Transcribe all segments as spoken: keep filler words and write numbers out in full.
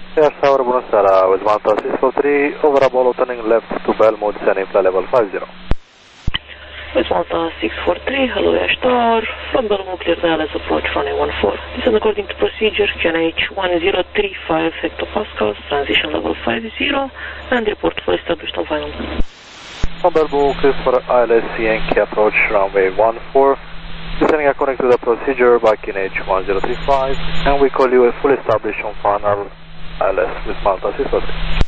Yes, tower, bună seara, with Malta six four three, overable turning left to Belmont, descending flight level five zero. With Malta six four three, hello Ash Tower, from Belmont clear dial as approach runway one four. Descend according to procedure, Q N H one zero three five hectopascals, transition level five zero, and report for established on final. From Belmont, clear for I L S Yankee approach runway one four, descending according to the procedure by Q N H one zero three five, and we call you a full established on final I L S with Malta six four three.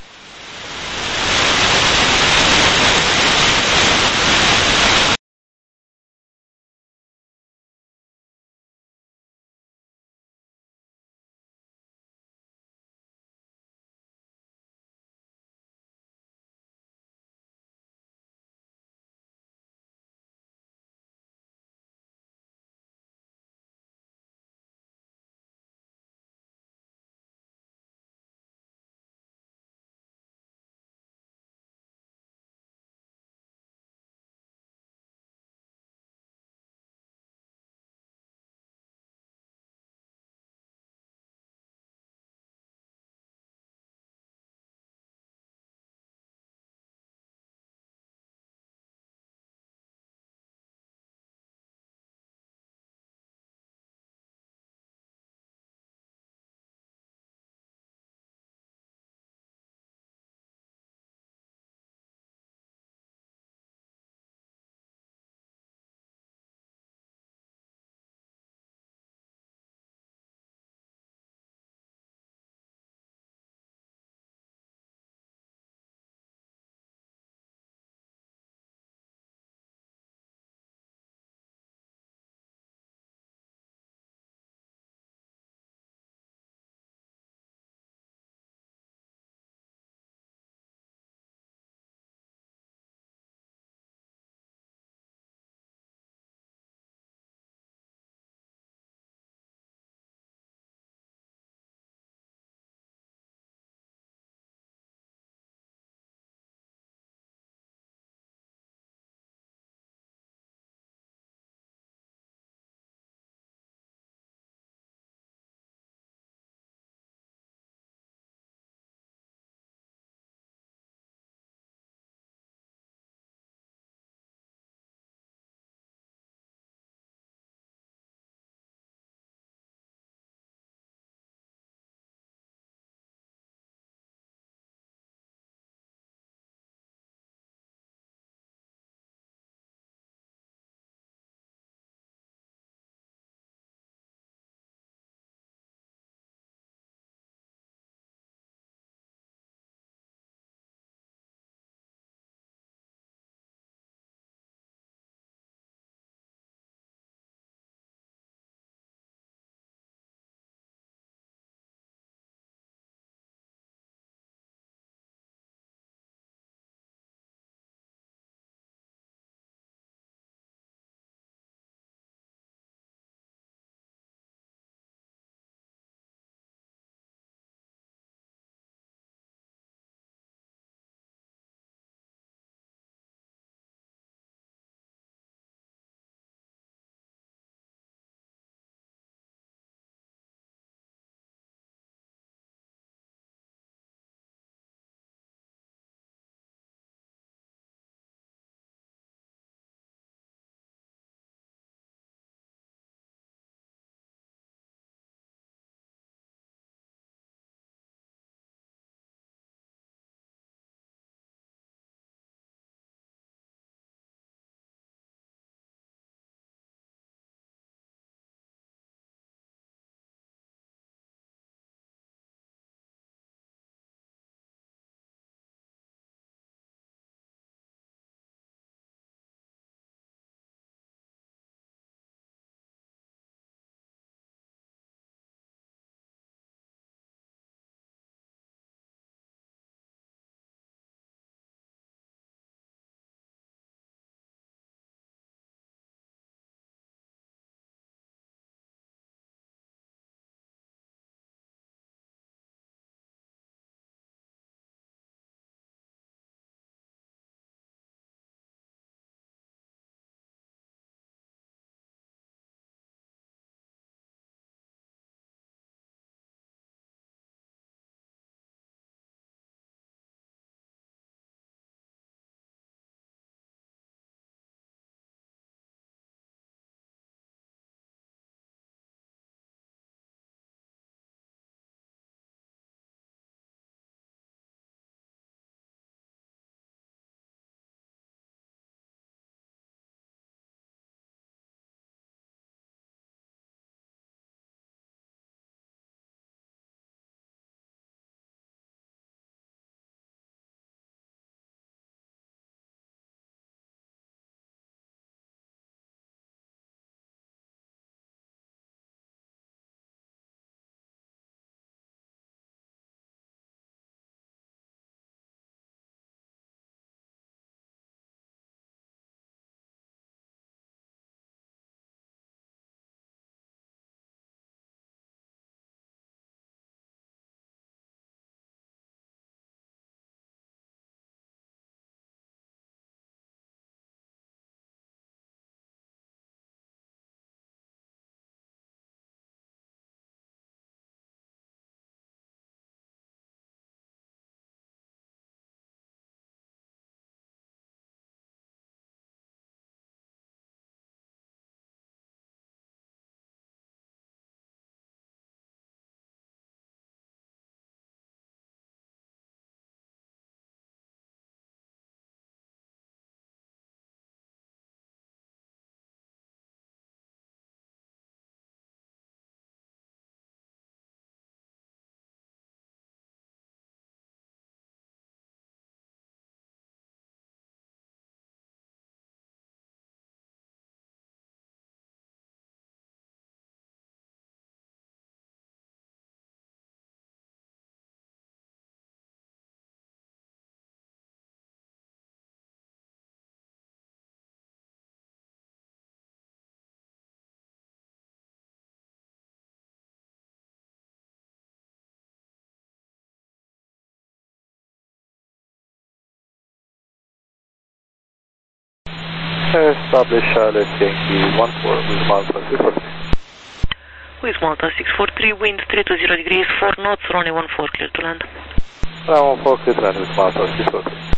Establish Alice Yankee one four with Malta six four three. With Malta six four three, wind three two zero degrees, four knots, runway one four, clear to land. Runway one four, clear to land with Malta six four three.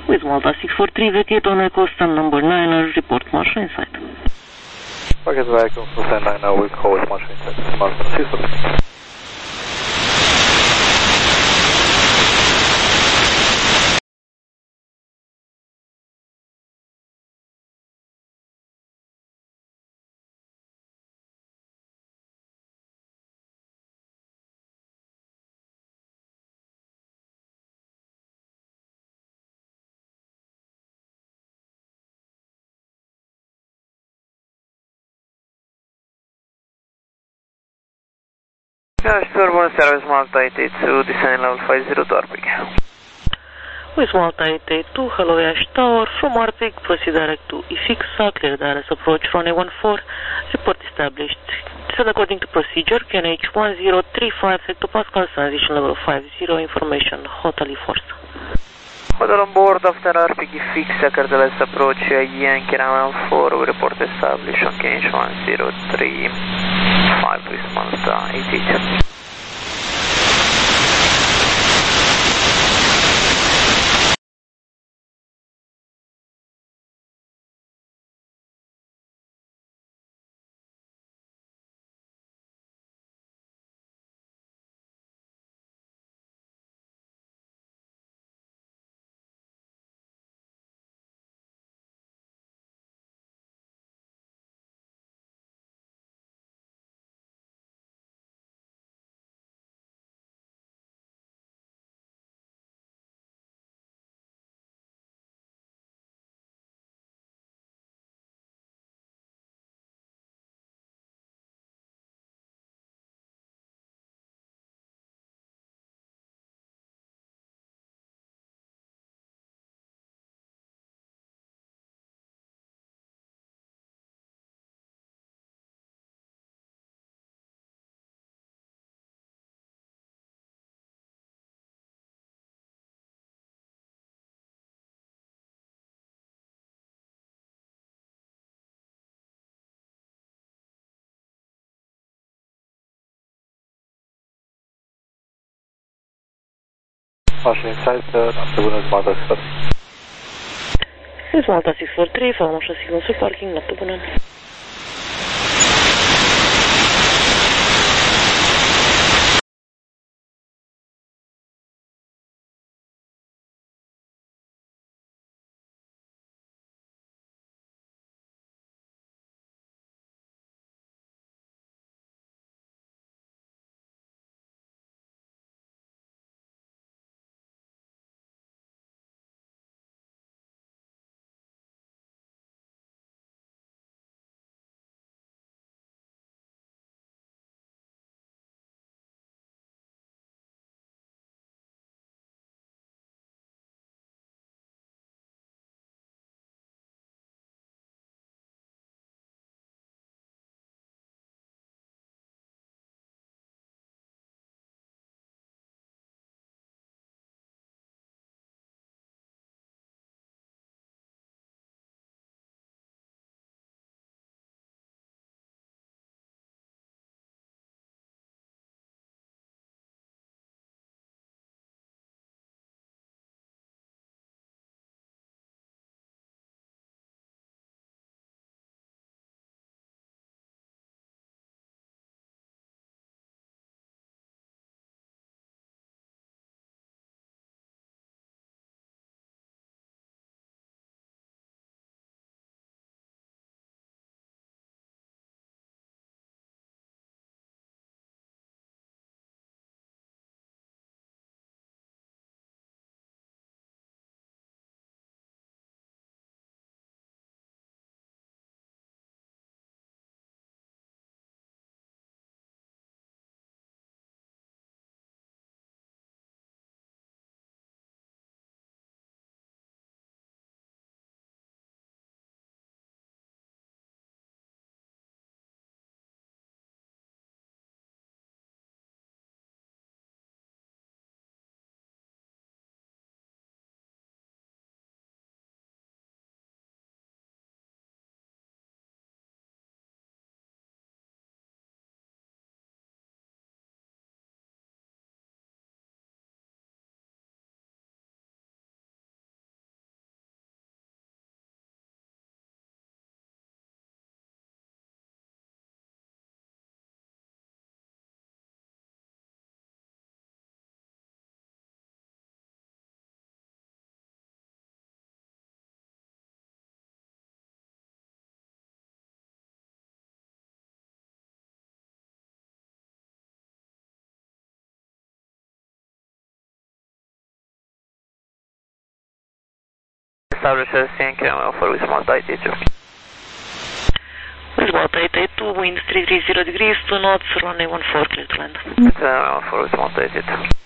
With Malta six four three, vacate on Echo stand number nine, report marshal inside. Packet vacuum for stand nine, we call with marshal inside. Malta six four three. Yeah, sure, one service Malta eight eight two, descending level five zero to Arpig. With Malta eight eight two, hello Ash Tower, from Arpig, proceed direct to Ifixa, clear the R S approach runway one four, report established. Descend according to procedure, Q N H one zero three five hectopascals, transition level five zero, information, Hotel Force. Hotel on board after Arpig Ifixa, clear the last approach, Yankee one four, we report established on Q N H one zero three five with Malta eight eight two. Marshal inside, uh, after Buenos Malta six four three. With Malta six four three, follow marshal signals for parking, not to Buenos. establish as C N K nine one four with Malta eight eight two. With Malta eight eight two, wind three three zero degrees, two knots, runway one four, clear to land. It's nine one four with Malta eight eight two.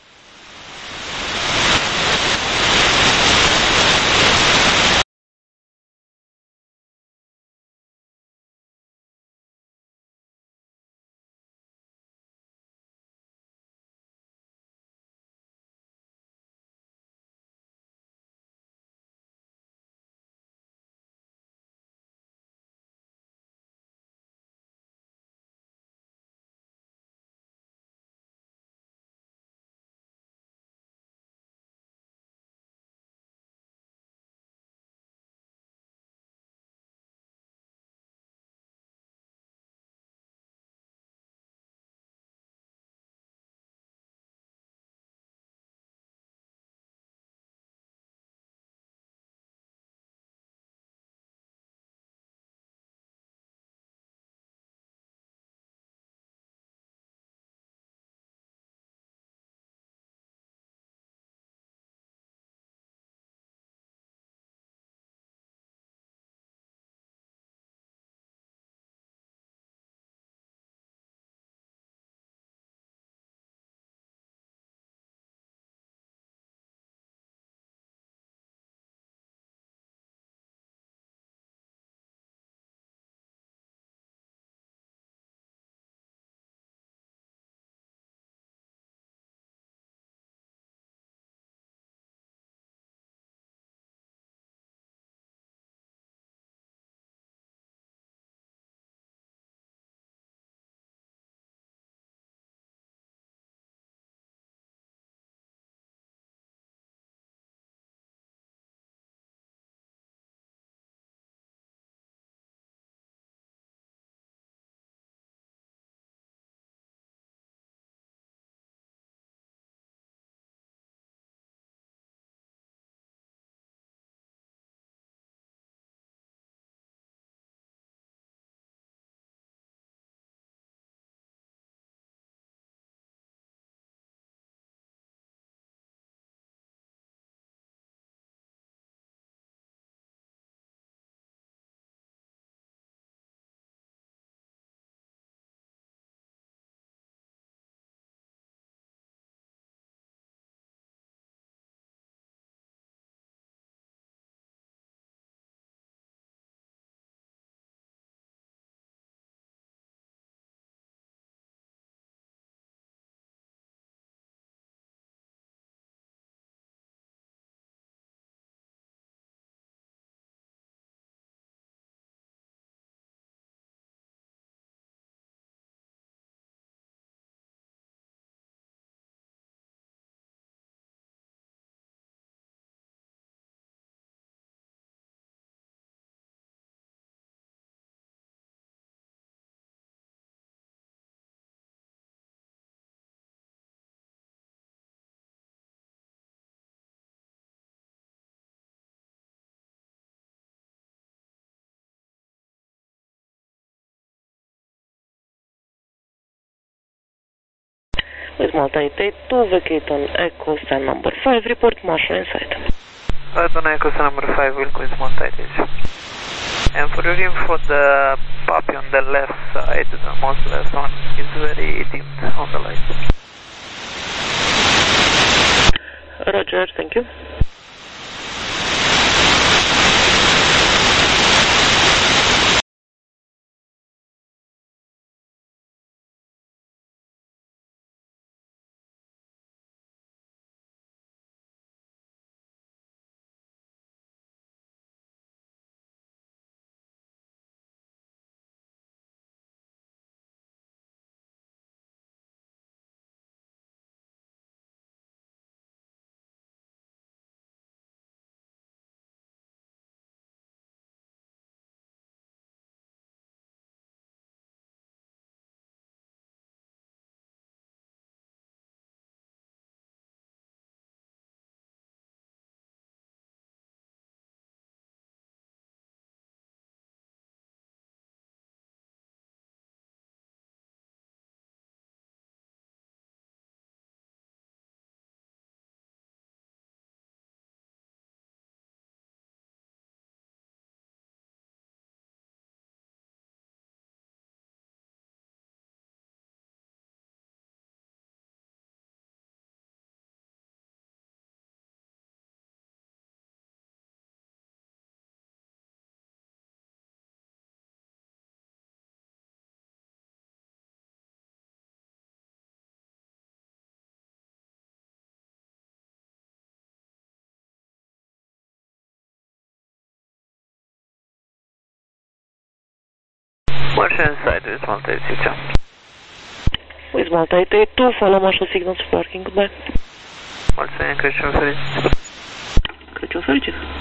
With Malta eight eight two, vacate on Echo stand number five, report marshal inside. Right on Echo stand number five, will with Malta eight eight two. And for your info, the puppy on the left side, the most left one, is very dimmed on the light. Roger, thank you. March inside with Malta eight two. With Malta eight eight two, follow marshal signals for parking, goodbye. Mulțumim, Crăciun fericit. Crăciun fericit.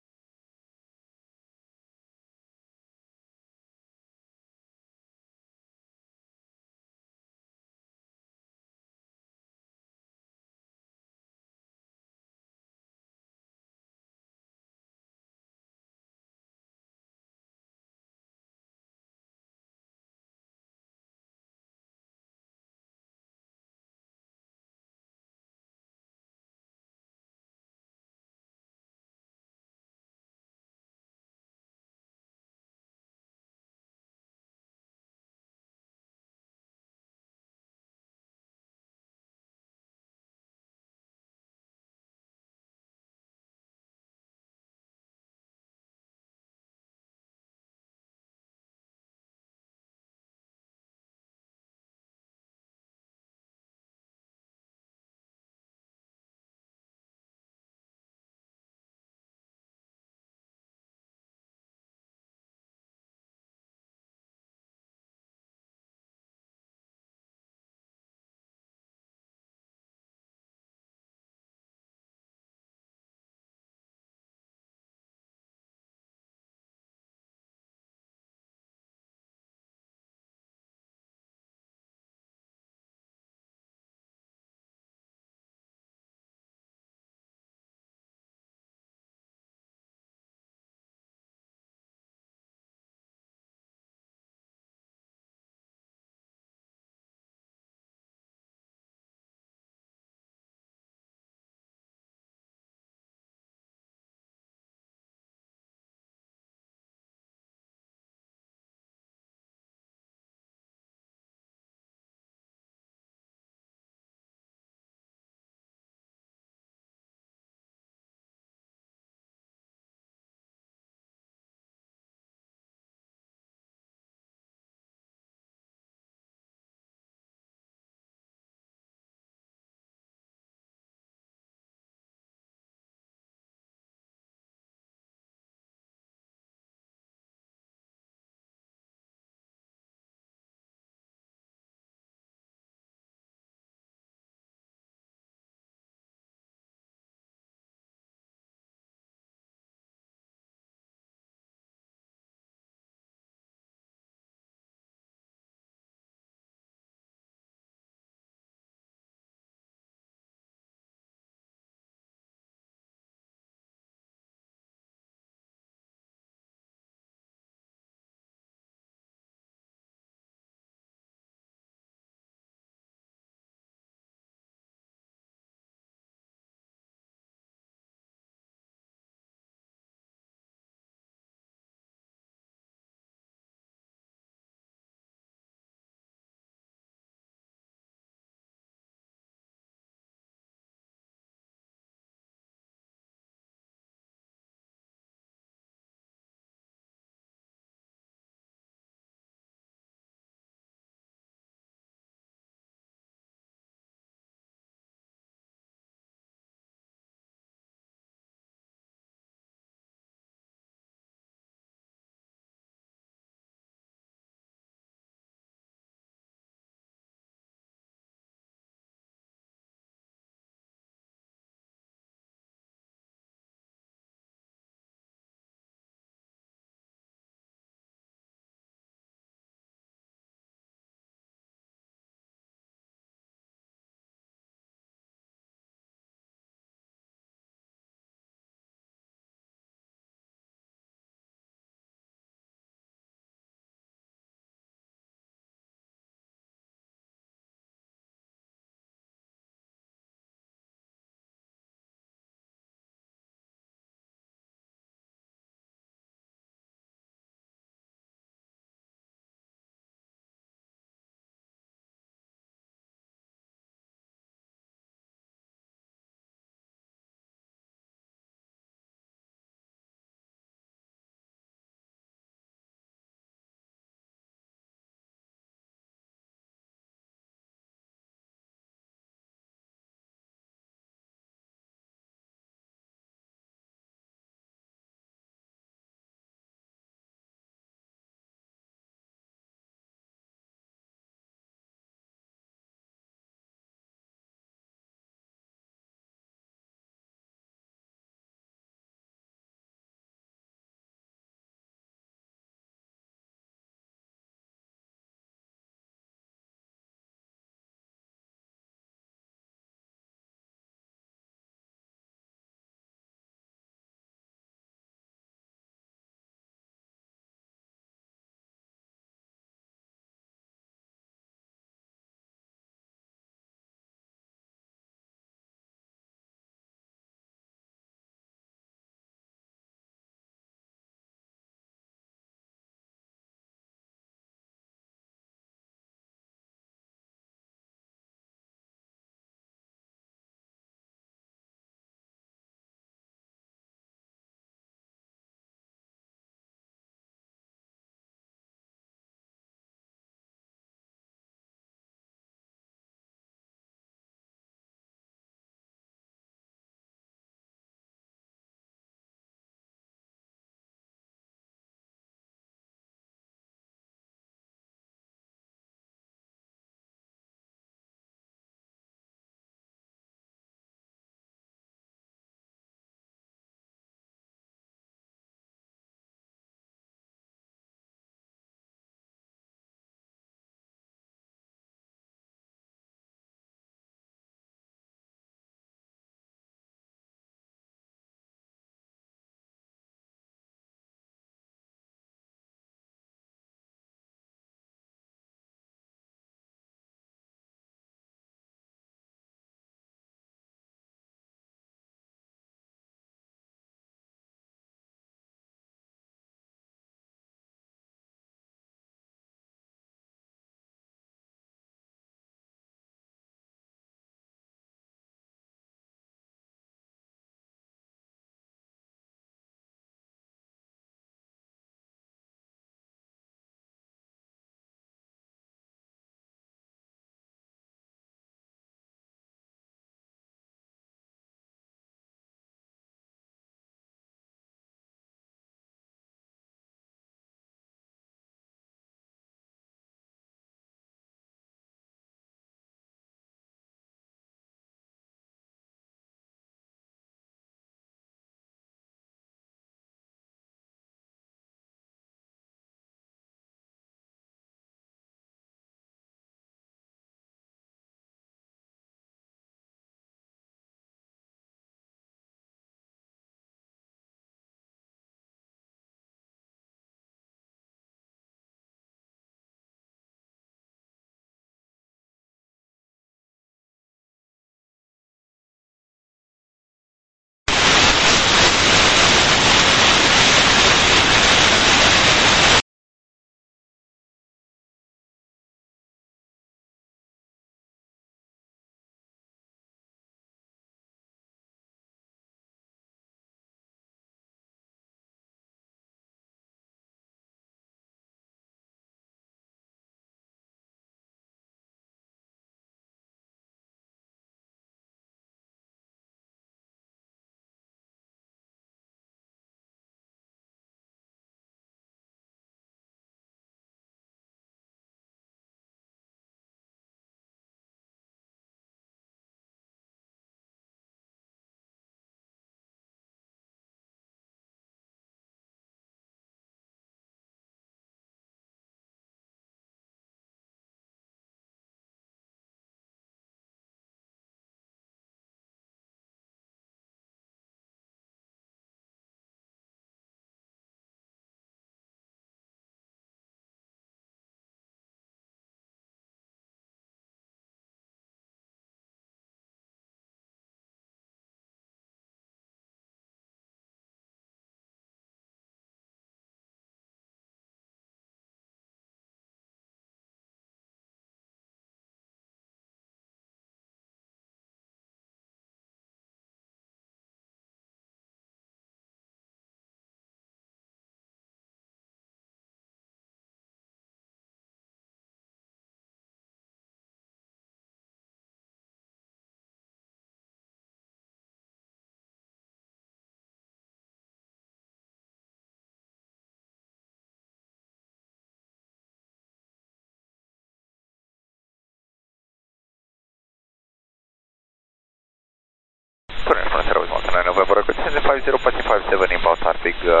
Arpig. Uh,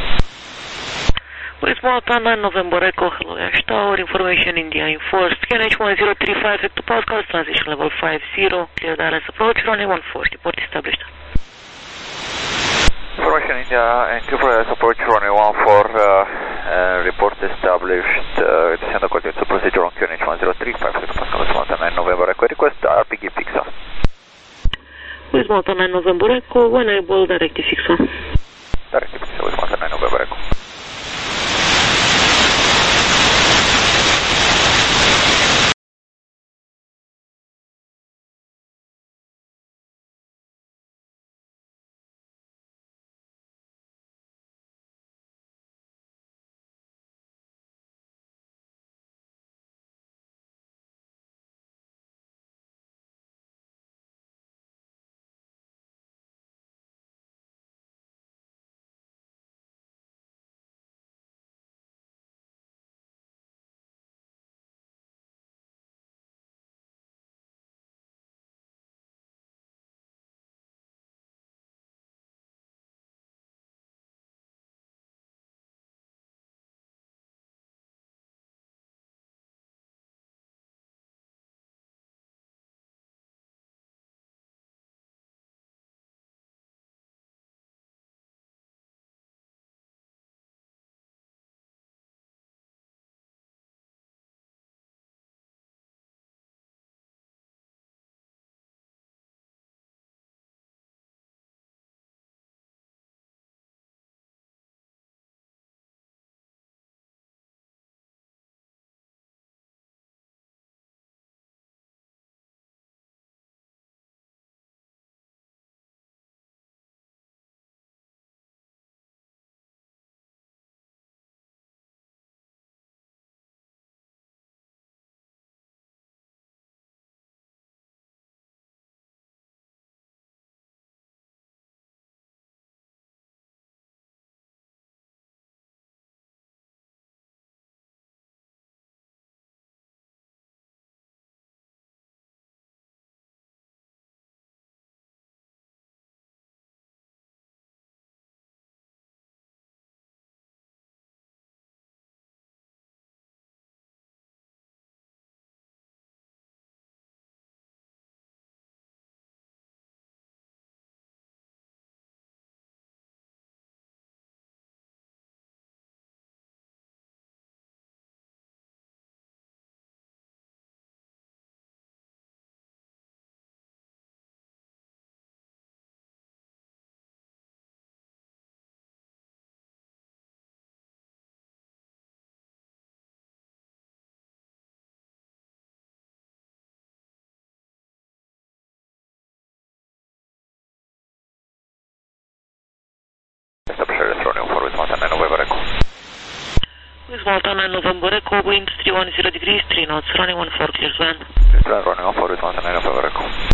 With Malta nine November Echo, hello Ash Tower, information India enforced, K N H one zero three five hectopascals, transition level five zero, clear D L S approach, runway one four, report established. Information India and Q four S approach runway one four, uh, uh, report established, uh, descend according to procedure on K N H one zero three five hectopascals, Malta nine November Echo, request R P G Pixel. With Malta nine November Echo, when able, directive fix one. Directive Pixel with Malta nine November Echo. With Malta nine November Echo, wind three one zero degrees, three knots, running one four, clear Sven. Running one four with Malta nine November Echo.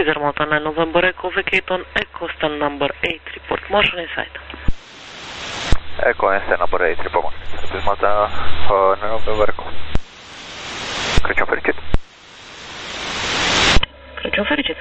Wizard Malta nine November Echo, vacate on Echo stand number eight, report motion inside. Echo and stand number eight, report motion inside. Wizard Malta uh, nine November Echo. Crăciun fericit. Crăciun fericit.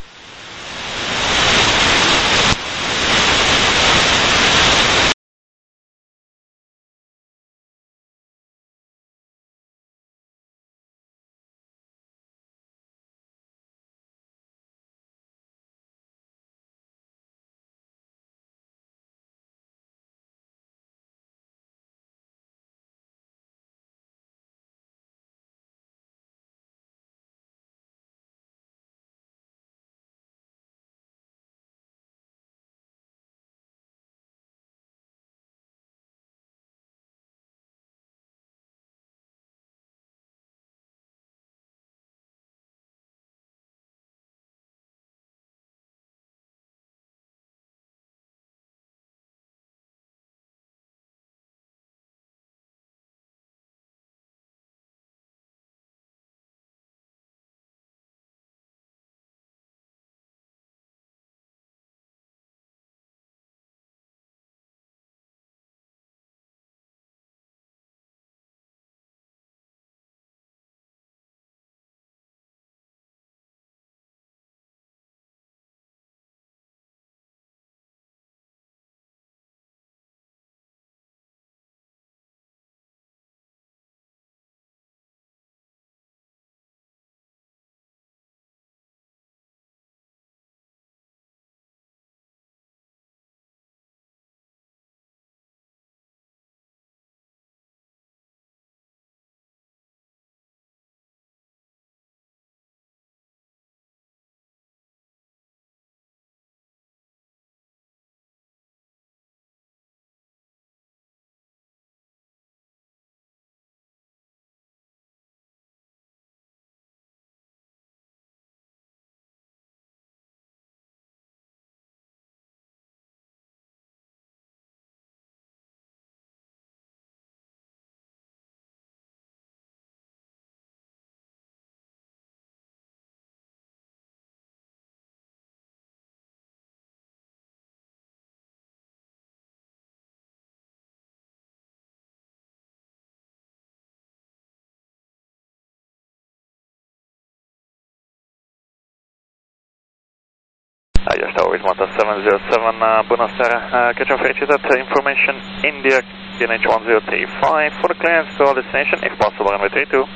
Aici stau Wizard Malta seven zero seven, uh, bună seara, uh, Crăciun fericit, information India K N H one zero three five for the clearance to all destination, if possible, runway three two.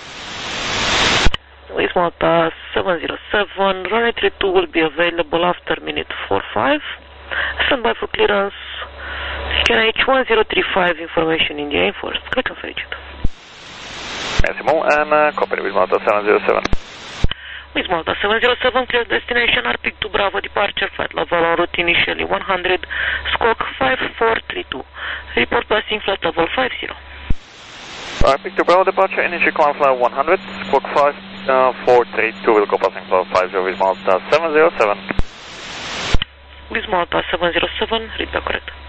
Wizard Malta seven zero seven, runway three two will be available after minute four five. Stand by for clearance, K N H one zero three five, information India enforced. Crăciun fericit. Merci mult, and uh, copy Wizard Malta seven zero seven. Wizard Malta seven zero seven, clear destination R P to Bravo, departure flight level on route initially one hundred, squawk five four three two. Report passing flight level five zero. R P to Bravo, departure initial climb flight one hundred, squawk five four three two, will go passing flight five zero, Wizard Malta seven zero seven. Wizard Malta seven zero seven, read the correct.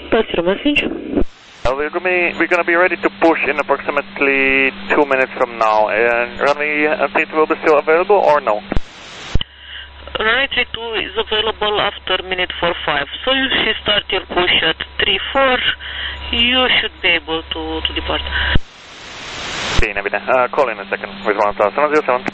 That's your message. Uh, we're going to be we're going to be ready to push in approximately two minutes from now. And runway three two will be still available or no? Runway three two is available after minute four five. So you should start your push at three four. You should be able to to depart. Bene, bene. Uh, call in a second with one seven zero seven.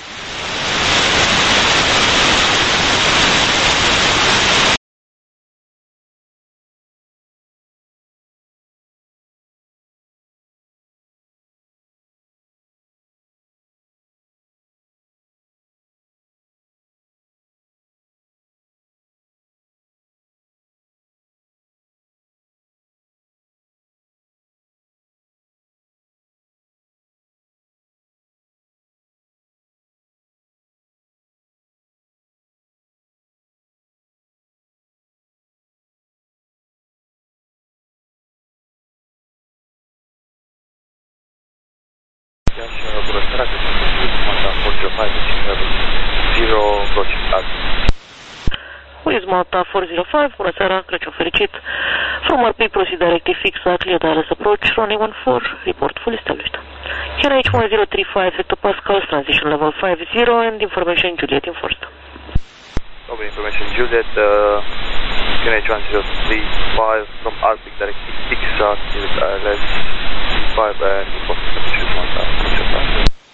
Bună seara, că sunt Malta four zero five, zero, approaching back. With Malta four zero five, bună seara, Crăciun fericit. From R P, proceed directly fix, clear dialis approach, runway one four, report full established. K N H one zero three five hectopascals, transition level five zero, and information Juliet enforced. Over information Juliet, uh, K N H one zero three five from R P directly fix, clear dialis five, and report established with Malta four zero five.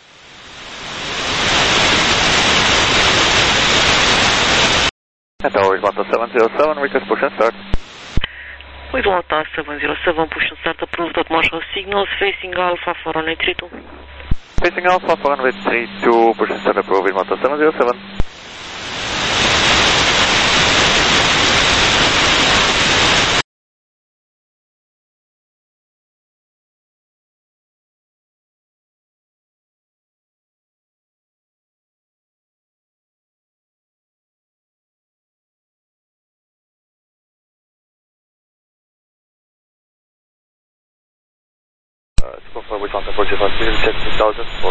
And always Malta seven zero seven, request push and start. With Malta seven zero seven, push and start approved at marshal signals, facing Alpha for runway three two. Facing Alpha for runway three two, push and start approved with Malta seven zero seven. Uh, to confirm with Malta four zero five, please check two thousand for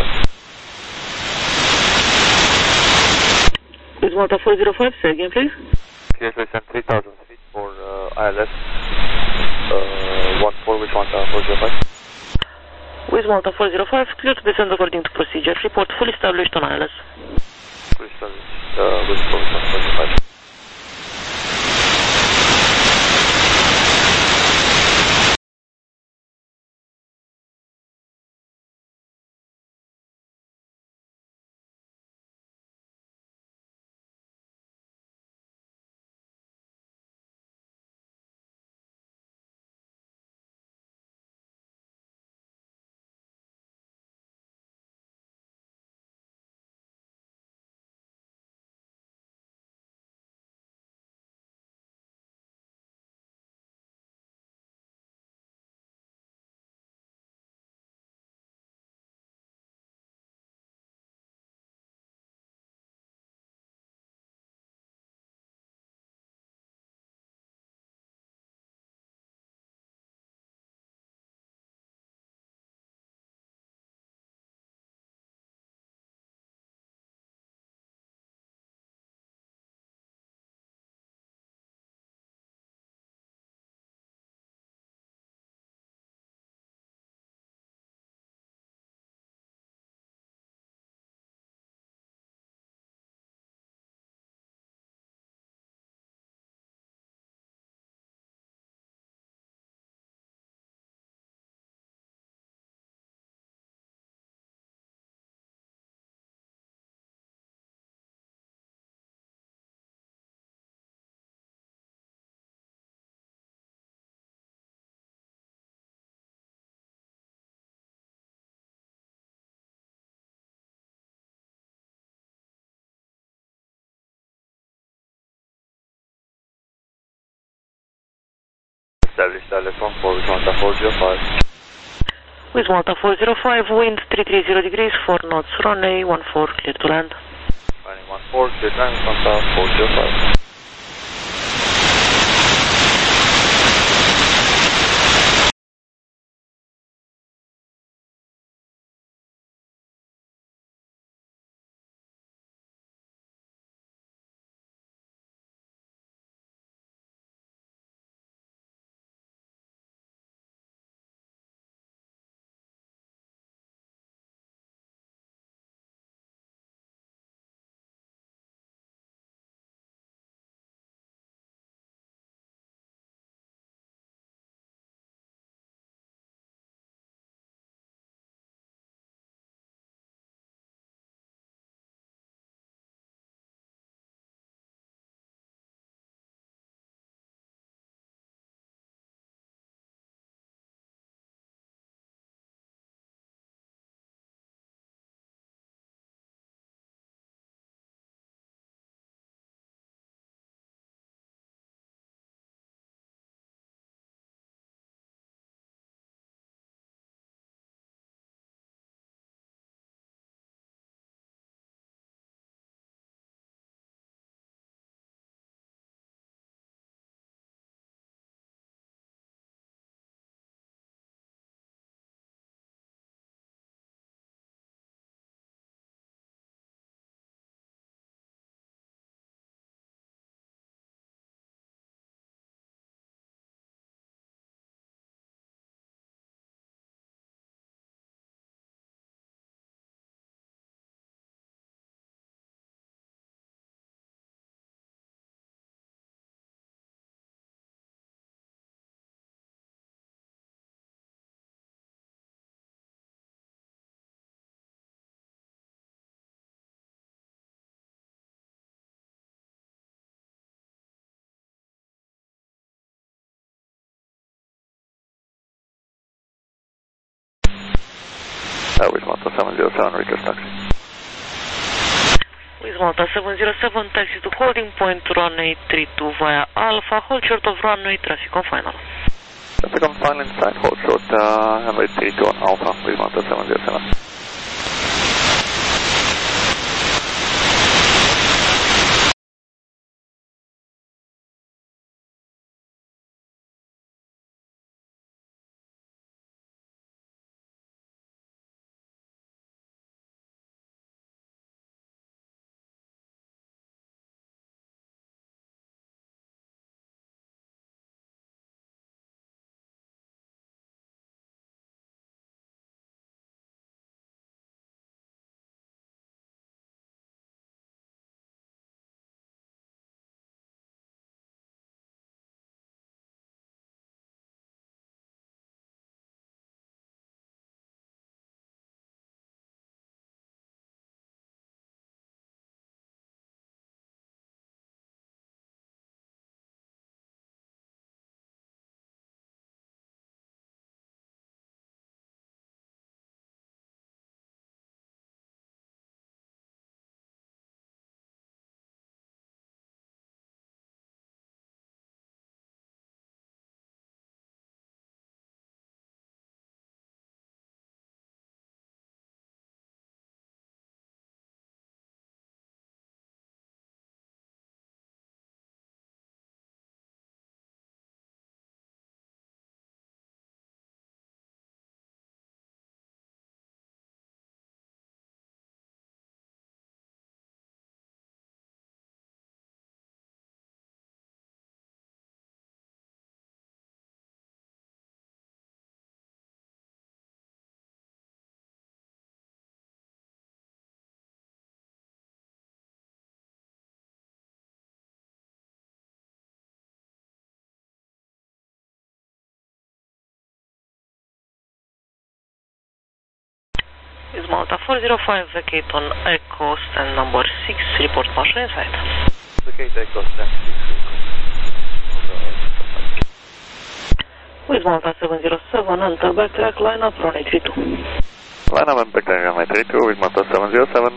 With Malta four zero five, say again please. Yes, we sent three thousand feet for uh, I L S uh, one four with Malta four zero five. With Malta four zero five, clear to descend according to procedure. Report fully established on I L S. Fully established uh, with Malta four zero five. Established I L S one four with Malta four zero five. With Malta four zero five, wind three three zero degrees, four knots, runway one four, clear to land. Runway one four, clear to land, Malta four zero five. Uh, with Malta seven zero seven, request taxi. With Malta seven zero seven, taxi to holding point, runway three two via Alpha, hold short of runway, traffic on final. Traffic on final inside, hold short, uh, runway three two on Alpha, with Malta seven zero seven. With Malta four zero five, vacate on Echo, stand number six, report marshal inside. Vacate Echo, stand six, With Malta seven zero seven, enter backtrack, line up, runway three two. line up and backtrack, runway three two, with Malta seven zero seven.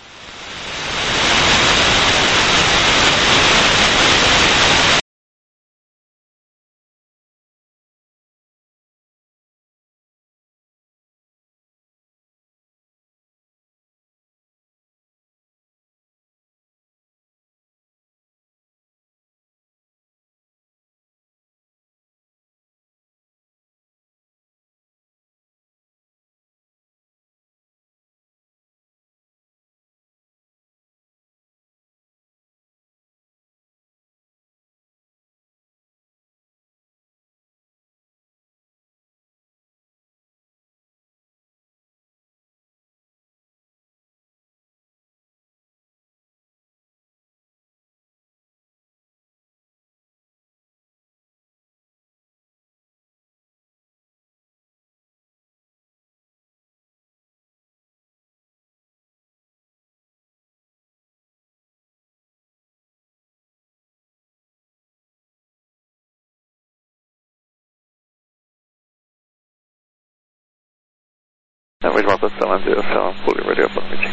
And with Malta seven zero seven, fully ready upon reaching.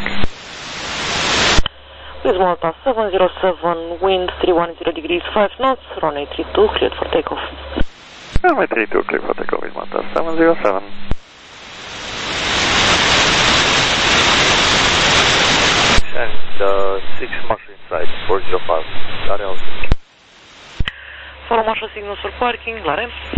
With Malta seven zero seven, wind three one zero degrees five knots, runway three two, cleared for takeoff. Runway three two, clear for takeoff with Malta seven zero seven. And uh, six marshal inside, four zero five, area. Follow marshal signals for parking, Lare.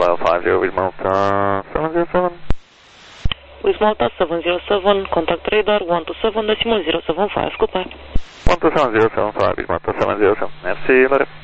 level five zero with Malta seven zero seven. With Malta seven zero seven, contact radar one two seven decimal zero seven five, goodbye. one two seven zero seven five with Malta seven zero seven, merci, later.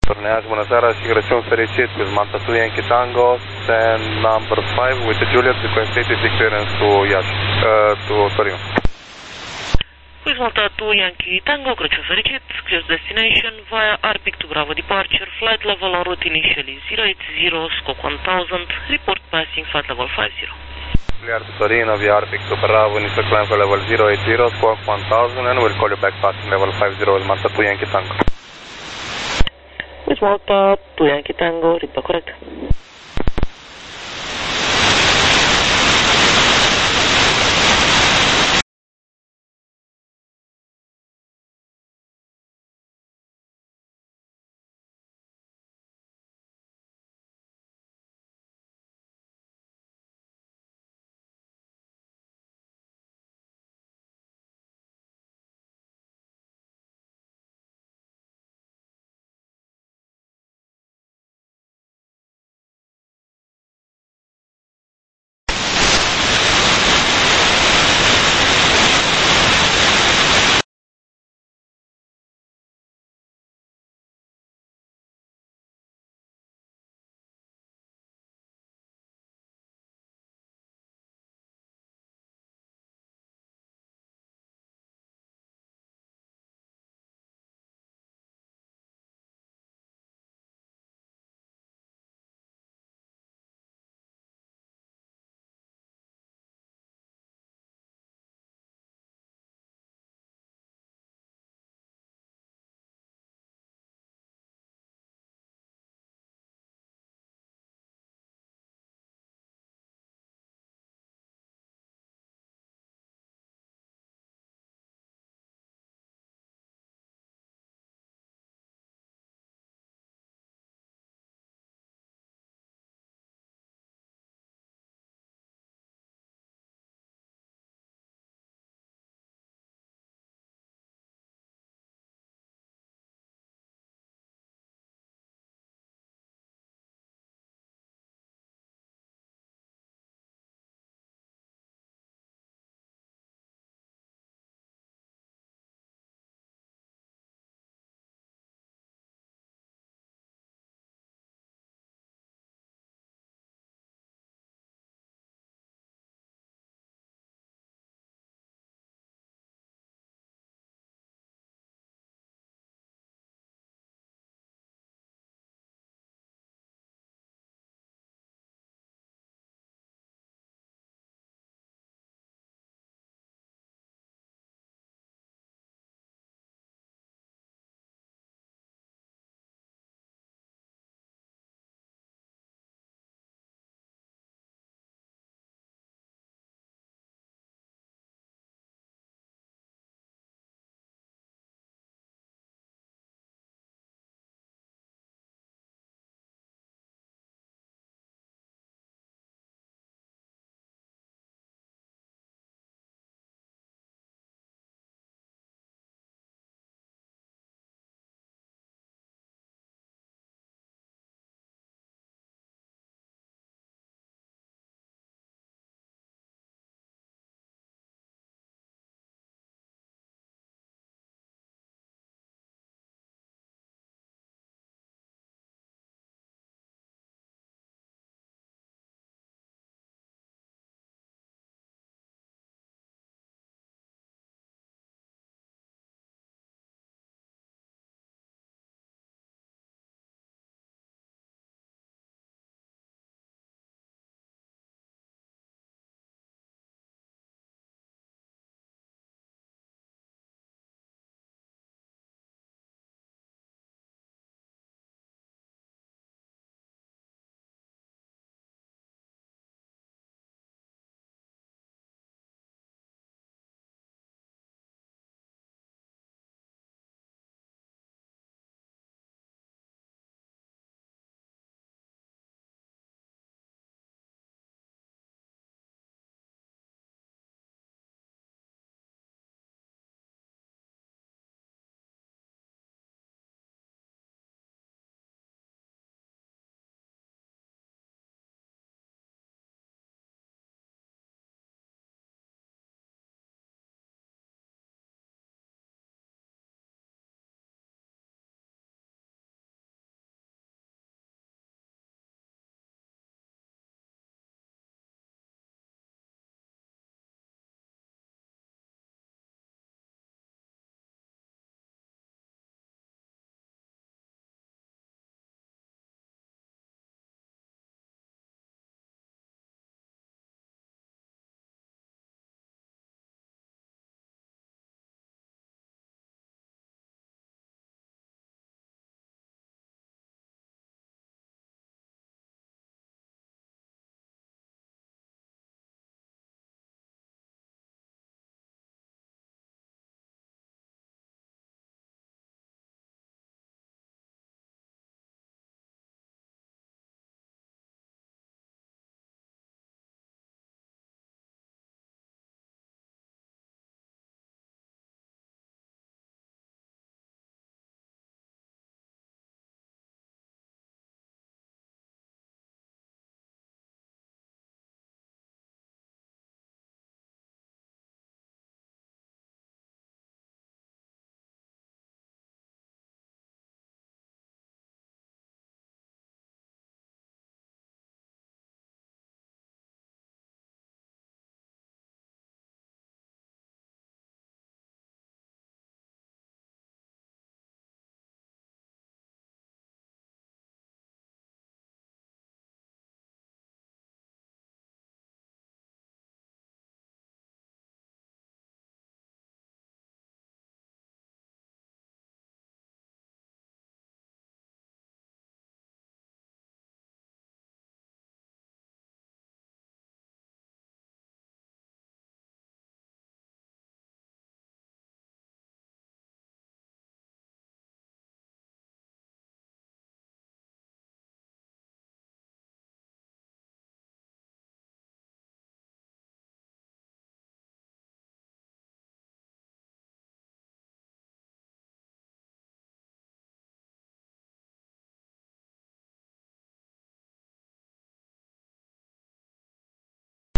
Turneaș, bună seara și Crăciun fericit with Manta two Yankee Tango, send number five with the Juliet requested the clearance to Iași, uh, to Torino. With Manta two Yankee Tango, Crăciun fericit, clear destination via Arctic to Bravo departure, flight level en route initially zero eight zero, scope one thousand, report passing flight level five zero. Clear to Torino via Arctic to Bravo, initial climb for level zero eight zero, squawk one thousand, and we'll call you back passing level five zero with Manta two Yankee Tango. With Malta two Yankee Tango, report correct.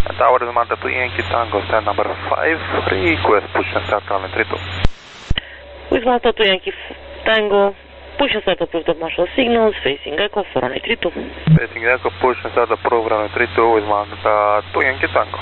Tower is Manta two Yankee Tango, stand number five, request push and start runway three two. With Malta two Yankee Tango, push and start approved of marshal signals, facing Echo for runway three two. Facing Echo, push and start approved runway three two with Malta two Yankee Tango.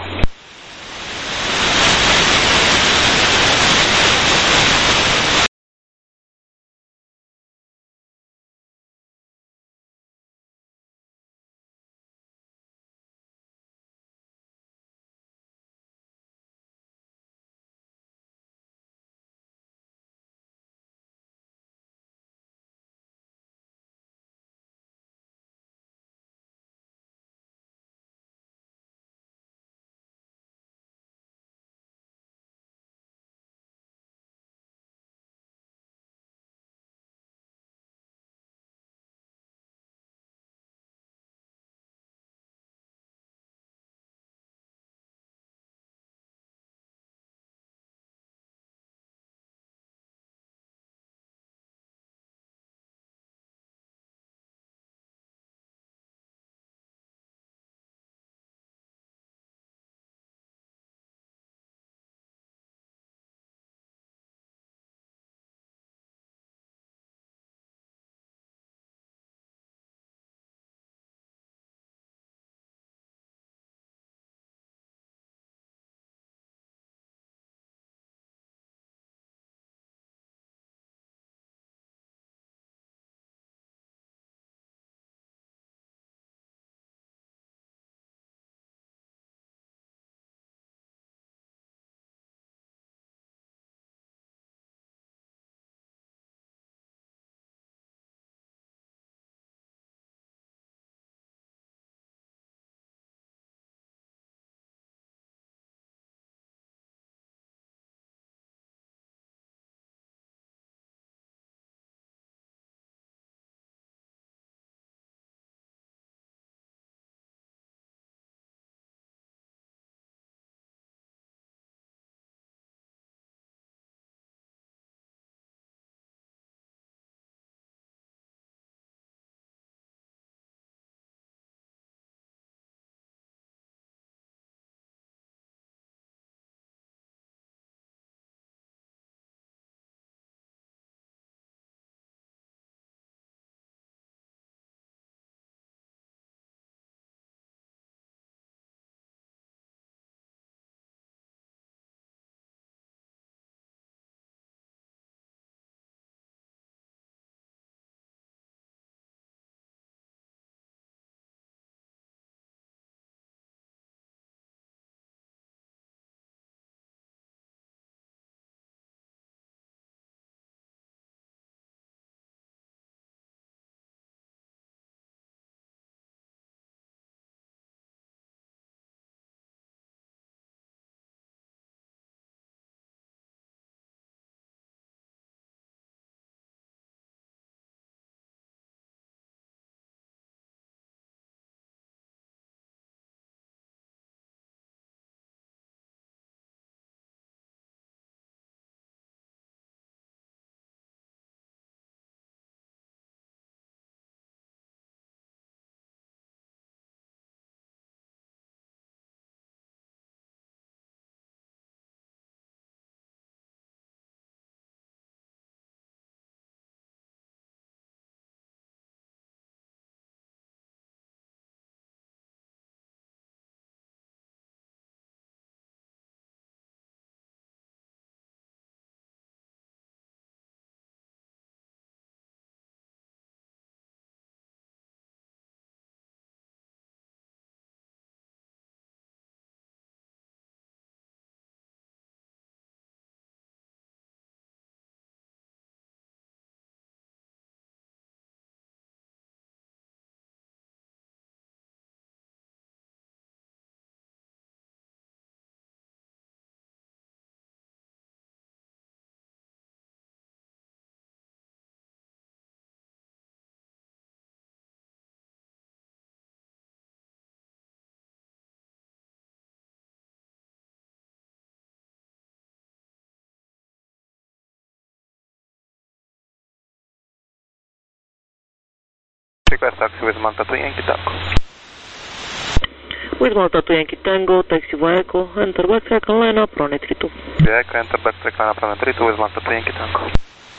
Request taxi with Manta two Yankee Tango. With Malta two Yankee Tango, taxi via Echo, enter backtrack and line up, runway three two. Via Echo, enter backtrack, line up, runway three two with Malta two Yankee Tango.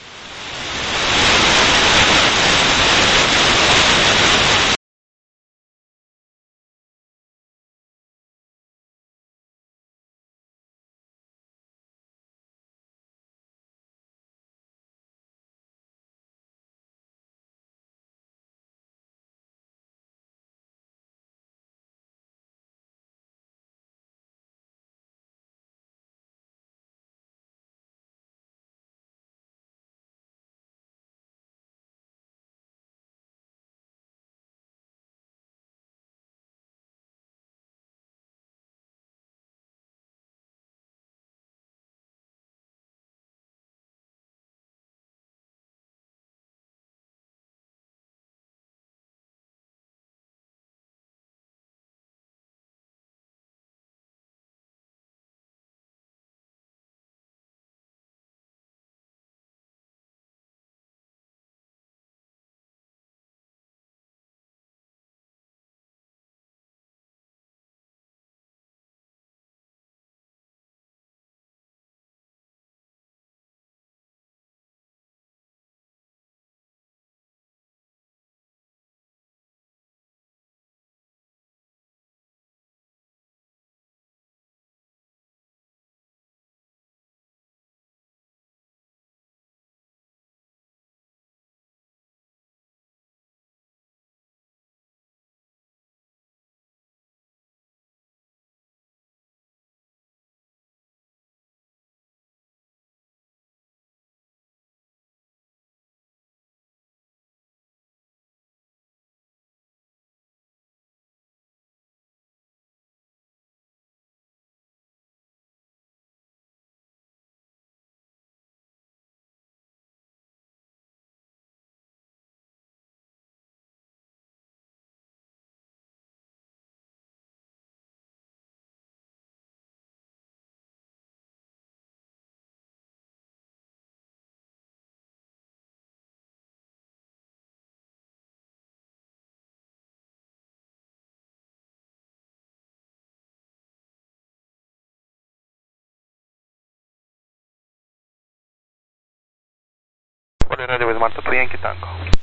Fully ready with Malta two Yankee Tango.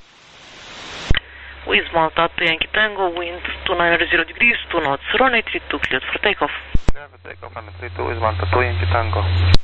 With Malta two Yankee Tango, wind two nine zero degrees, two knots, runway three two cleared for takeoff. Clear for takeoff, runway three two with Malta two Yankee Tango.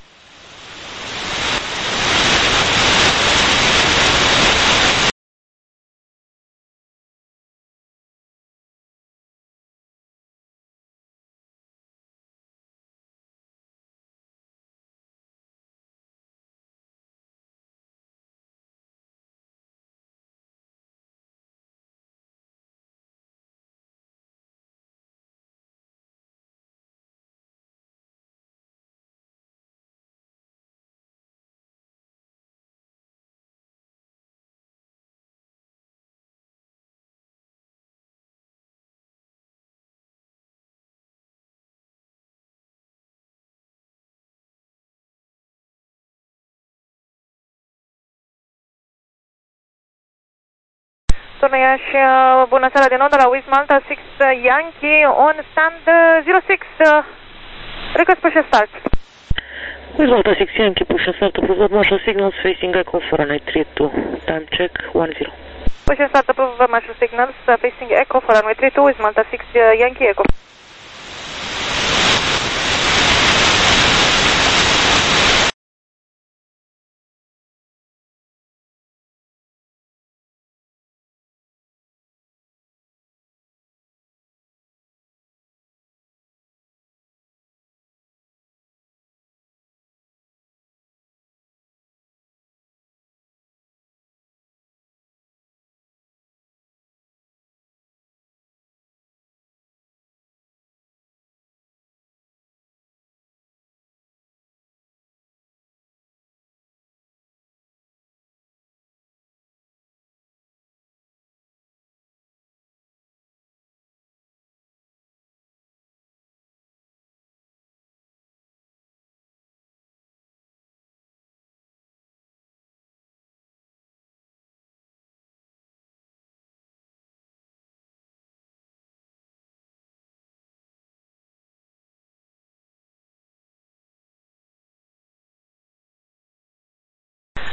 Turniaș, bună seara din nou de la Wizz Malta six Yankee on stand zero six. Request push and start. Wizz Malta six Yankee, push and start, approved marshal signals facing Echo for runway three two. Time check one zero. Push and start, approved marshal signals facing Echo for runway three two, Wizz Malta six Yankee Echo.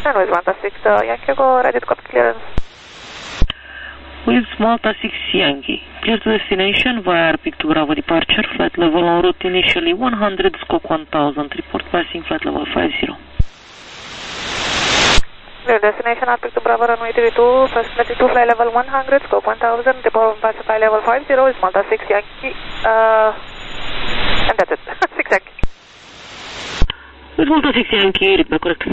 And with Malta six uh, Yankee, go ready to copy clearance. With Malta six Yankee, clear to destination via airpic to Bravo departure, flight level en route initially one hundred, scope one thousand, report passing flight level five zero. Clear destination airpic to Bravo runway three two, first thirty-two, flight level one hundred, scope one thousand, report passing flight level five zero is Malta six Yankee, uh, and that's it, six Yankee. With Malta six Yankee, read back correct.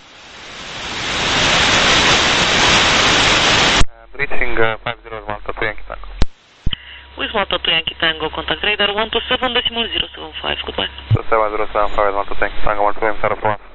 Reaching uh, five zero Malta two Yankee Tango. With Malta two Yankee Tango, contact radar one two seven decimal zero seven five, goodbye. two seven zero seven five Malta two Yankee Tango, one two M zero four.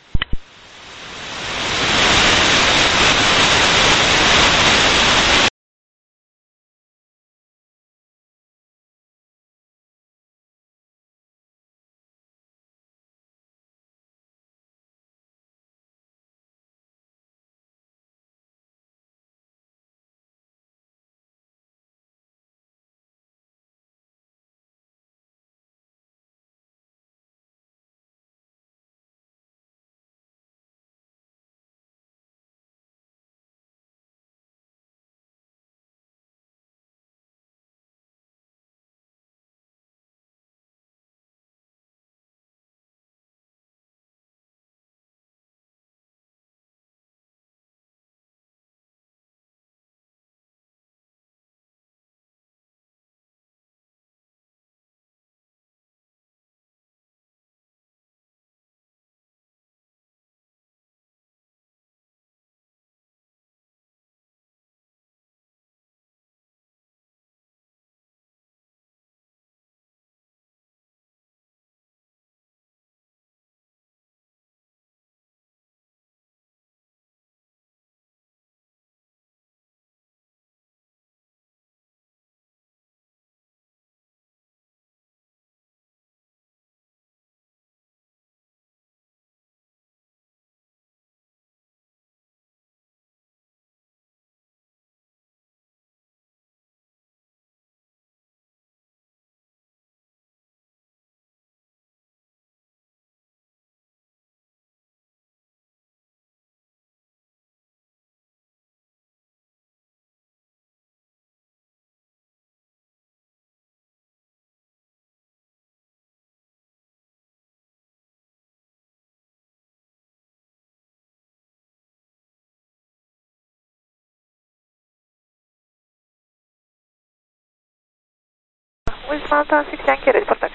With Malta six Yankee, ready for taxi.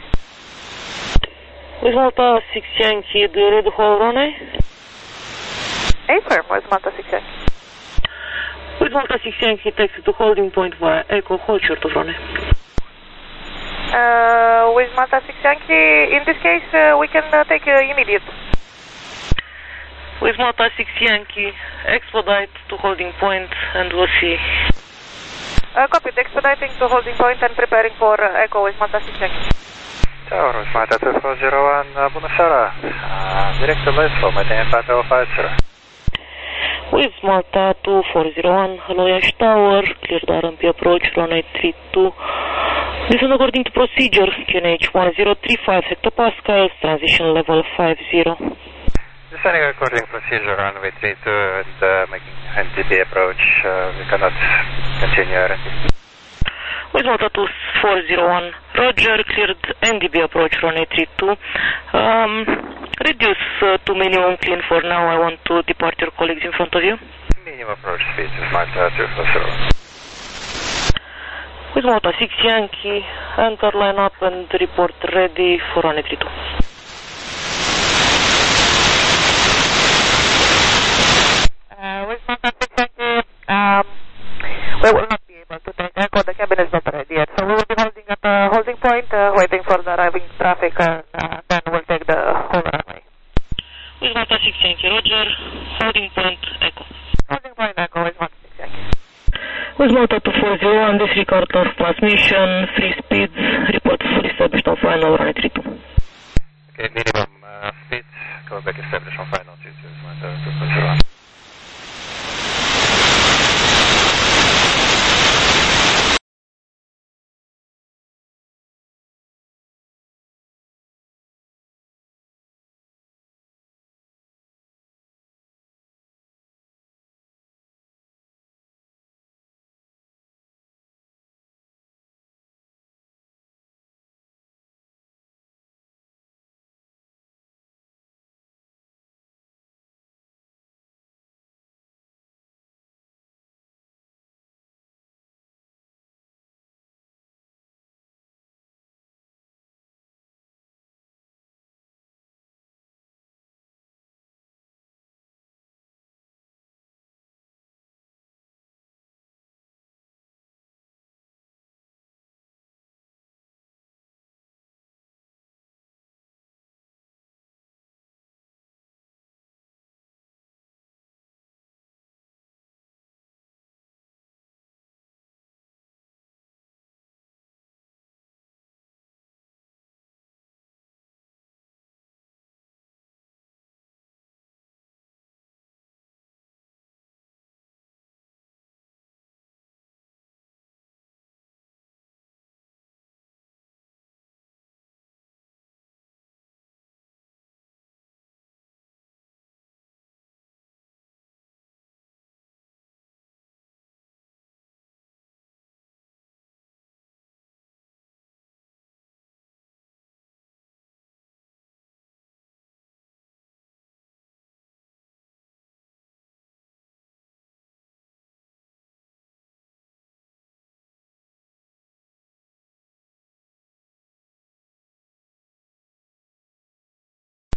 With Malta six Yankee, do you ready to hold runway? Affirm with Malta six Yankee. With Malta six Yankee, taxi to holding point via Echo, hold short of runway. Uh, with Malta six Yankee, in this case, uh, we can uh, take uh, immediate. With Malta six Yankee, expedite to holding point and we'll see. Uh, copied, expediting to holding point and preparing for uh, Echo with Malta six Yankee. Ciao, Roos, Malta two four zero one, uh, bună seara. Uh, direct to Lesbo, maintain five zero five zero. With Malta two four zero one, hello Yash Tower, clear the R M P approach, runway three two. Descend according to procedure, Q N H one zero three five hectopascals, transition level five zero. Descending according to procedure, runway three two and uh, making N T B approach, uh, we cannot continue R M P. With Malta two four zero one, Roger, cleared N D B approach, runway three two. Um, reduce uh, to minimum clean for now, I want to depart your colleagues in front of you. Minimum approach speed is Malta two four zero. With Malta six Yankee, enter line up and report ready for runway three two. Uh, with Malta six Yankee, um, we will not be able to take Echo, the cabin is not ready yet. So we will be holding at the holding point, uh, waiting for the arriving traffic, and uh, then we'll take the whole runway. With Malta six Yankee, Roger, holding point, Echo. Holding point Echo with Malta six Yankee. With Malta two four zero one, disregard of transmission, free speeds, report fully established on final, runway three two. Okay, minimum uh, speed, go back established on final three two is Malta two four zero.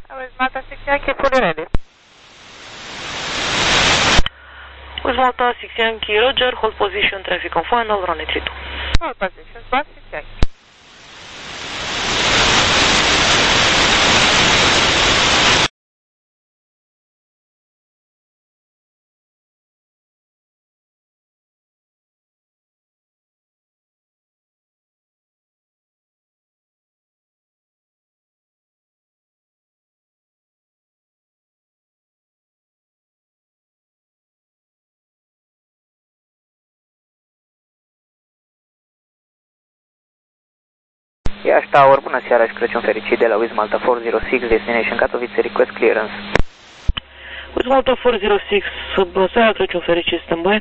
With Malta six Yankee, fully ready. With Malta six Yankee, Roger, hold position, traffic on final, runway three two. Hold position, Malta six Yankee. Iași Tower, bună seara și Crăciun fericit de la Wizz Malta four zero six, destination Katowice, request clearance. Wizz Malta four zero six, bună seara, Crăciun fericit, stand-by.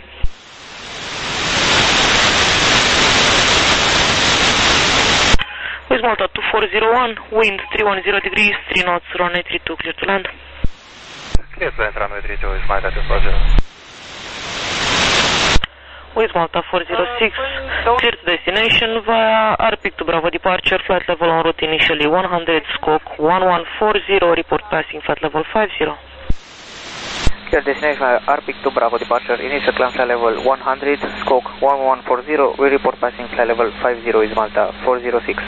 Wizz Malta two four zero one, wind three one zero degrees, three knots, runway three two, clear to land. Clear to land, runway three two, Wizz Malta two four zero. Wizz Malta four zero six, clear to destination via Arpic to Bravo departure, flight level en route initially one hundred, scope one one four zero, report passing flight level five zero. Clear destination via Arpic to Bravo departure, initial climb flight level one hundred, scope one one four zero, we report passing flight level five zero, Wizz Malta four zero six.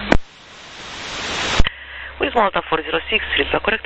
Wizz Malta four zero six, reply correct.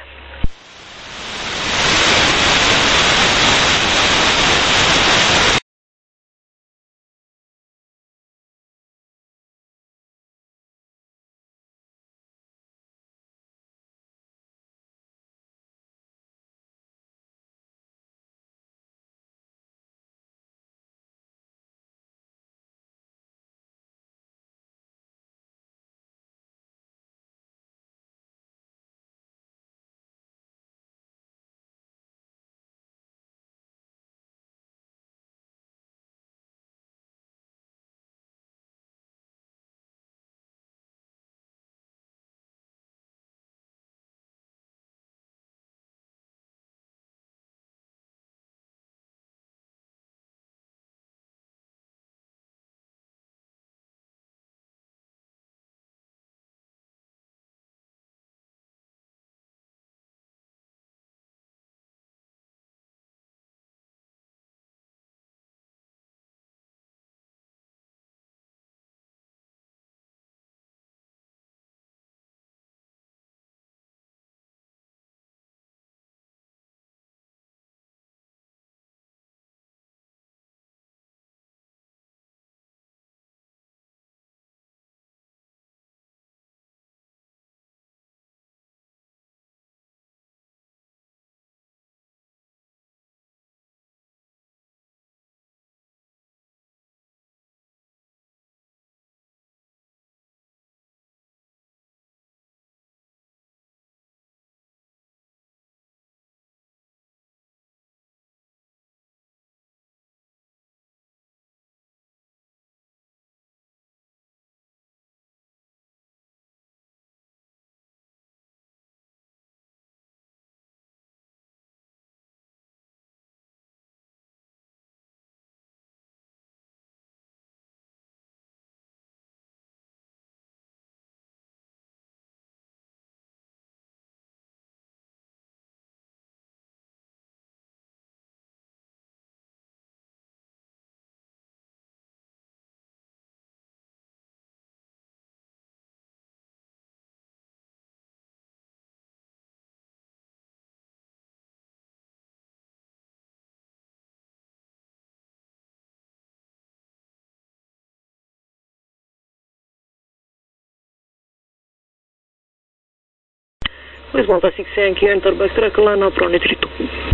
Wizz Malta six Yankee, enter backtrack, line up, runway three two.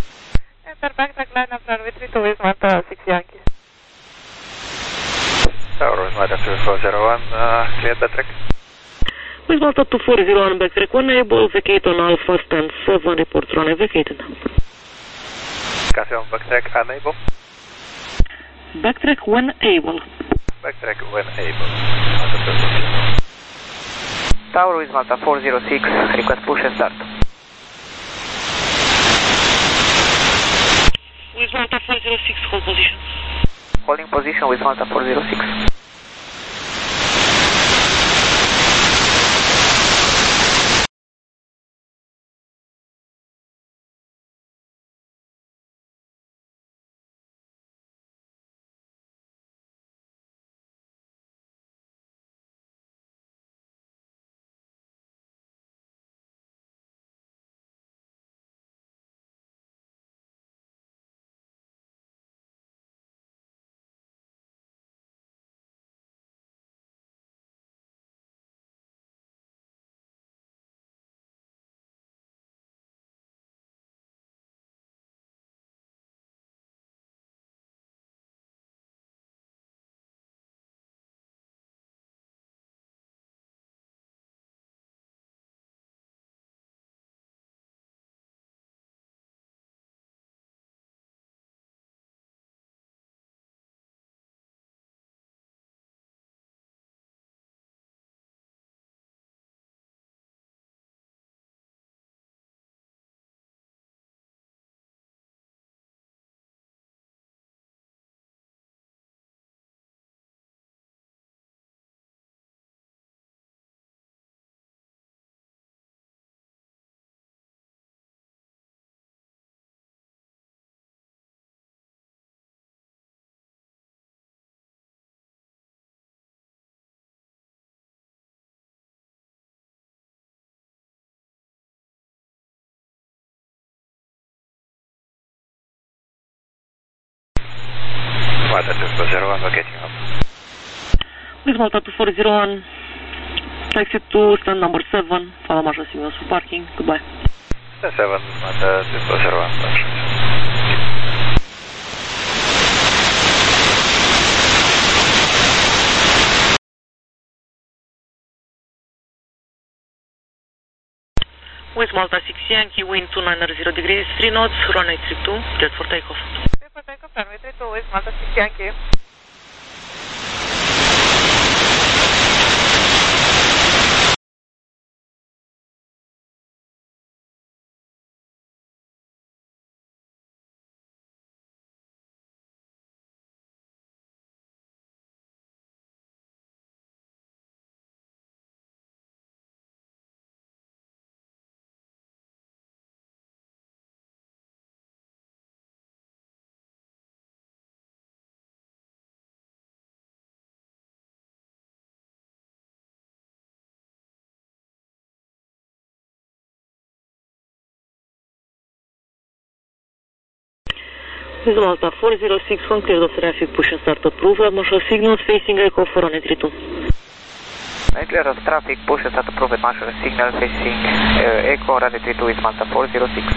Enter backtrack, line up, runway three two, Wizz Malta six Yankee. Tower, Wizz Malta two four zero one, uh, clear backtrack. Wizz Malta two four zero one, backtrack one able, vacate on Alpha stand seven, report runway vacated. Casio, backtrack unable. Backtrack when able. Backtrack when able. Tower, Wizz Malta four zero six, request push and start. Wizz Malta four zero six, hold position. Holding position, Wizz Malta four zero six. Malta two four zero one, we're getting up. With Malta two four zero one, taxi to stand number seven, follow marshal signals for parking, goodbye. Stand seven, Malta two four zero one, parking. With Malta six Yankee, wind two nine zero degrees, three knots, runway three two, jet for takeoff. Jet for takeoff, runway three two with Malta six Yankee. With Malta four zero six one, cleared of traffic, push and start approved, right marshal signals facing echo for runway three two. Right, clear of traffic, push and start approved, marshal signal facing uh, echo, runway three two with Malta four zero six.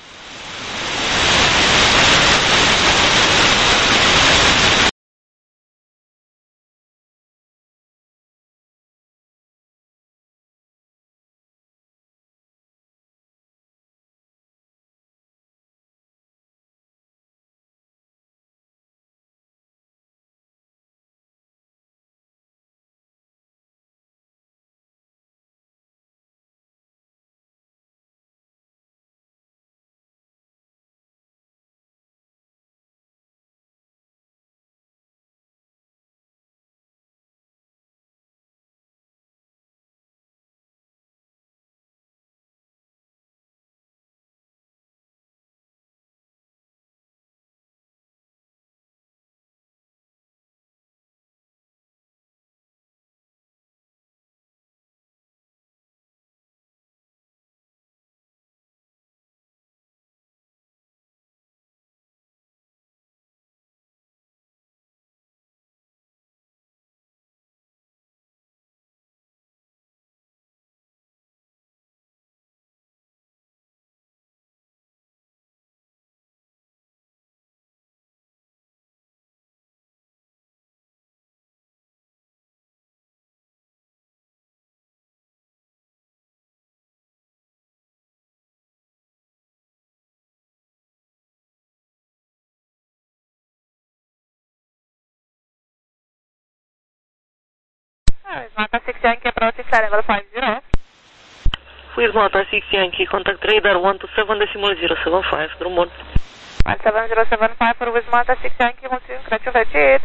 With Malta six Yankee, approaching flight level five zero. With Malta six Yankee, contact radar one two seven decimal zero seven five, drum one. one seven zero seven five for with Malta six Yankee, mulțumim, Crăciun fericit!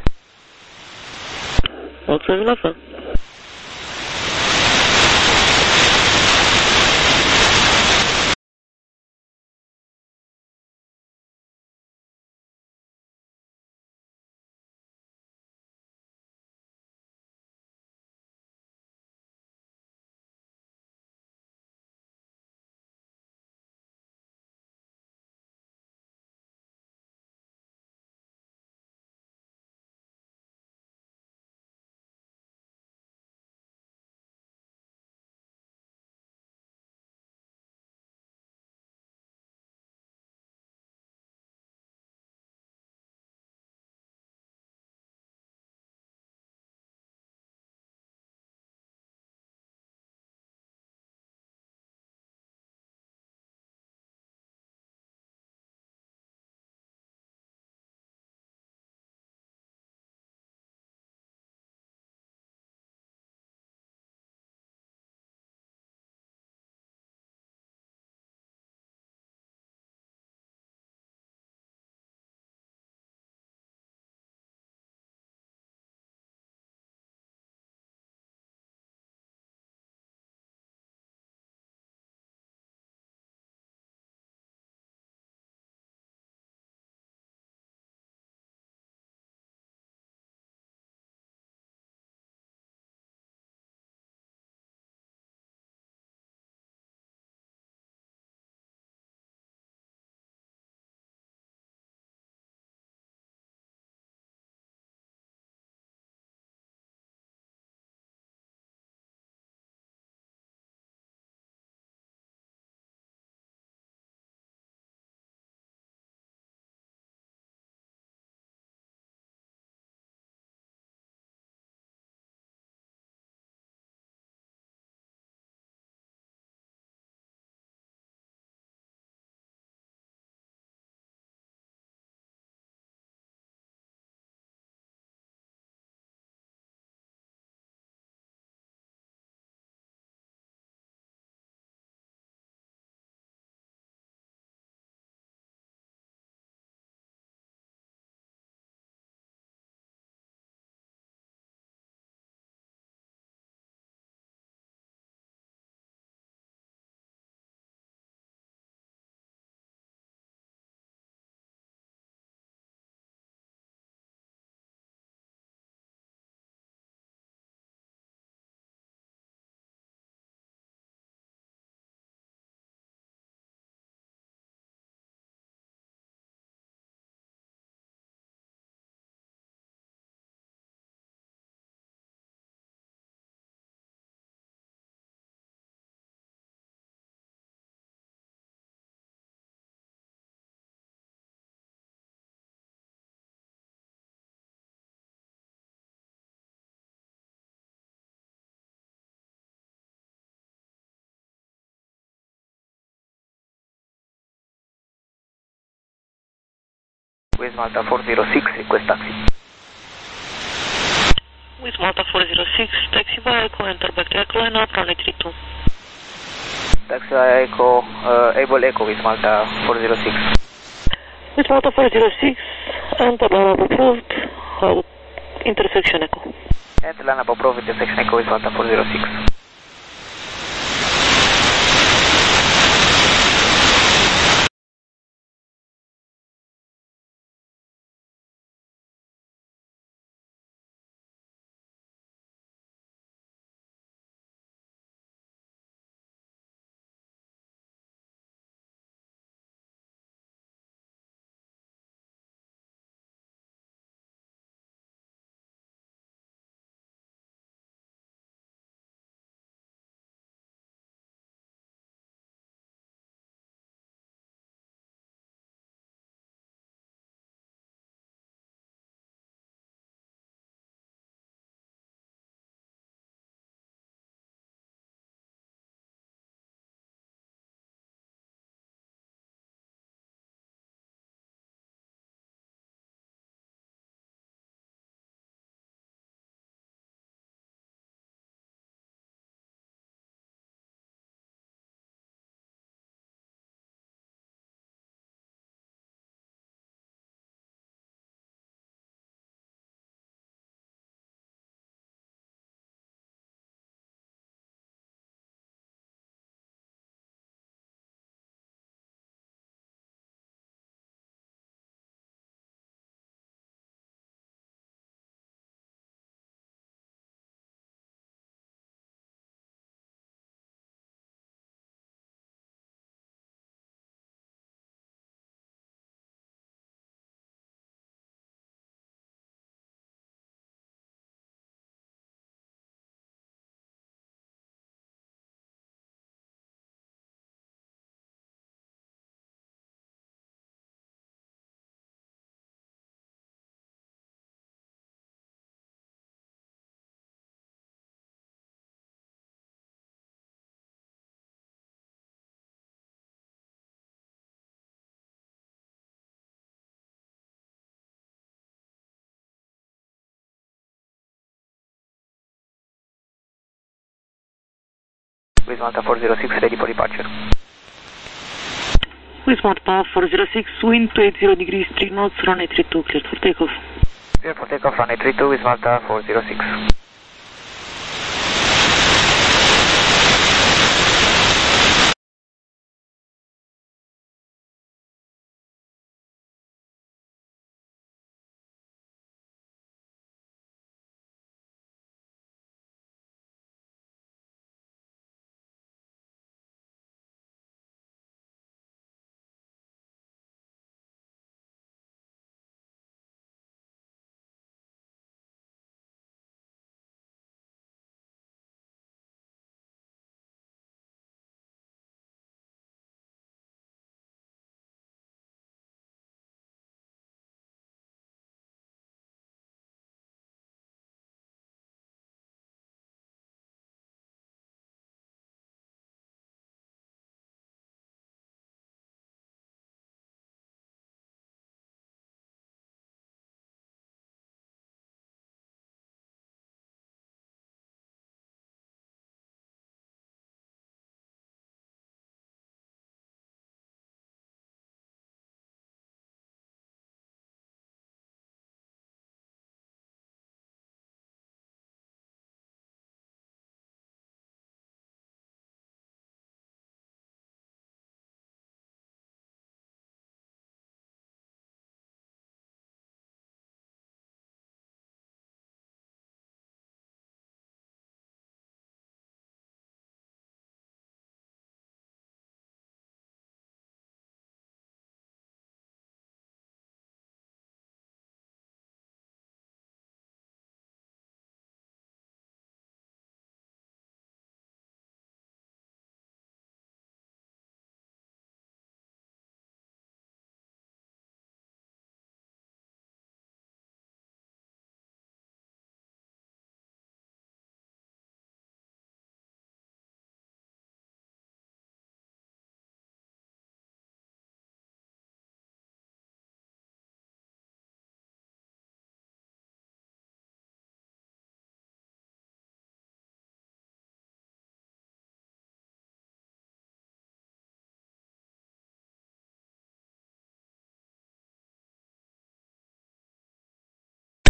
Mulțumim la fel. With Malta four zero six, request taxi. With Malta four zero six, taxi via Echo, enter back to Echo line up, runway three two. Taxi via Echo, uh, Able Echo with Malta four zero six. With Malta four zero six, enter line up approved, uh, intersection Echo. Enter line up approved, intersection Echo with Malta four zero six. With Malta four zero six, ready for departure. With Malta four zero six, wind two eighty degrees, three knots, runway three two, cleared for takeoff. Clear for takeoff, runway three two with Malta four zero six.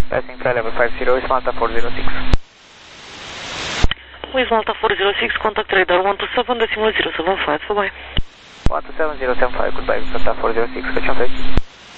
Passing flight level five zero is Malta four zero six. With Malta four zero six, contact radar one two seven decimal zero seven five, bye bye. one two seven zero seven five, goodbye, Malta four zero six, catch on flight.